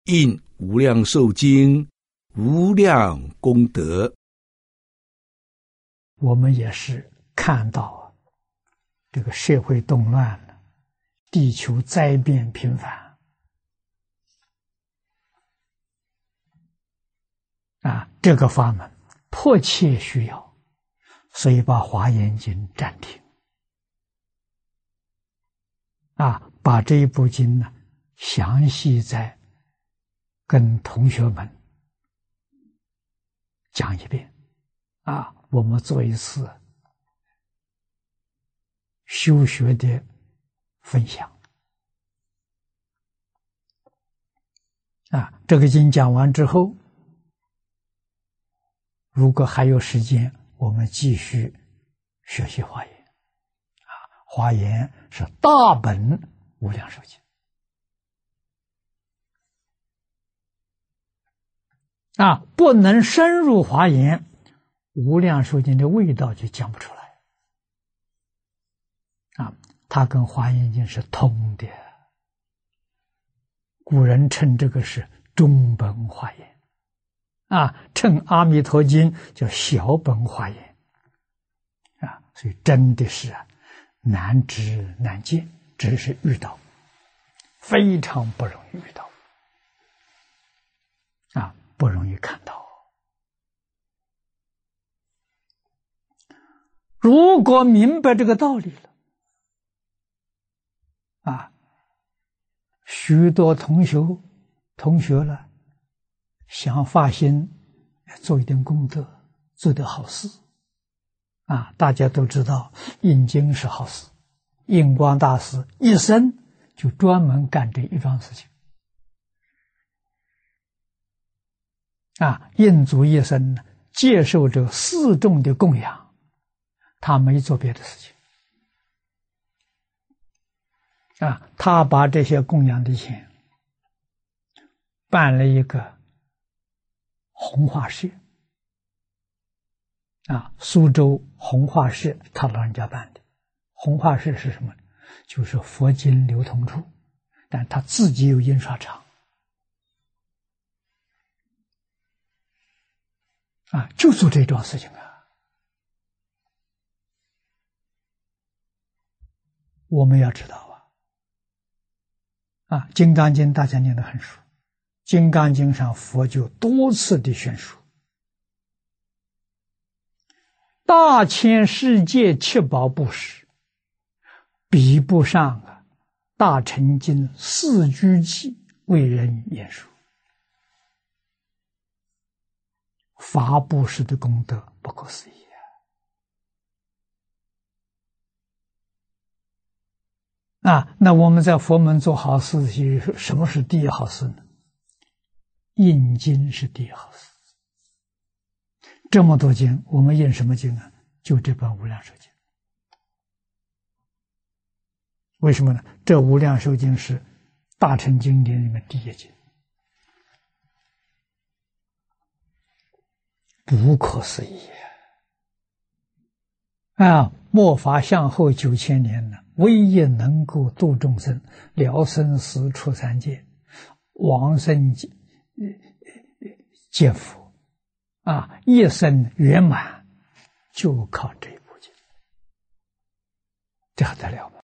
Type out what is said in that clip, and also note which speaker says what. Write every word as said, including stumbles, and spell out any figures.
Speaker 1: 印无量寿经，无量功德。
Speaker 2: 我们也是看到这个社会动乱了，地球灾变频繁啊，这个法门迫切需要，所以把《华严经》暂停啊，把这一部经呢详细再跟同学们讲一遍啊，我们做一次修学的分享啊。这个经讲完之后，如果还有时间，我们继续学习华严啊。华严是大本无量寿经啊，不能深入华严，无量寿经的味道就讲不出来啊。它跟华严经是通的，古人称这个是中本华严啊，称阿弥陀经叫小本华严啊，所以真的是啊难知难见，只是遇到非常不容易遇到啊，不容易看到。如果明白这个道理了啊，许多同学同学了想发心做一点功德，做点好事啊。大家都知道印经是好事，印光大师一生就专门干这一桩事情啊。印祖一生呢接受这四众的供养，他没做别的事情啊，他把这些供养的钱办了一个弘化社啊，苏州弘化社他老人家办的。弘化社是什么？就是佛经流通处，但他自己有印刷厂啊，就做这桩事情啊。我们要知道啊，啊，《金刚经》大家念得很熟，《金刚经》上佛就多次的宣说，大千世界七宝布施，比不上啊大乘经四句偈为人演说，法布施的功德不可思议啊！那我们在佛门做好事，什么是第一好事呢？印经是第一好事。这么多经，我们印什么经啊？就这本无量寿经。为什么呢？这无量寿经是大乘经典里面第一经，不可思议啊！末法向后九千年呢，唯一能够度众生，了生死出三界，往生见佛啊，一生圆满，就靠这一部经，这还得了吗？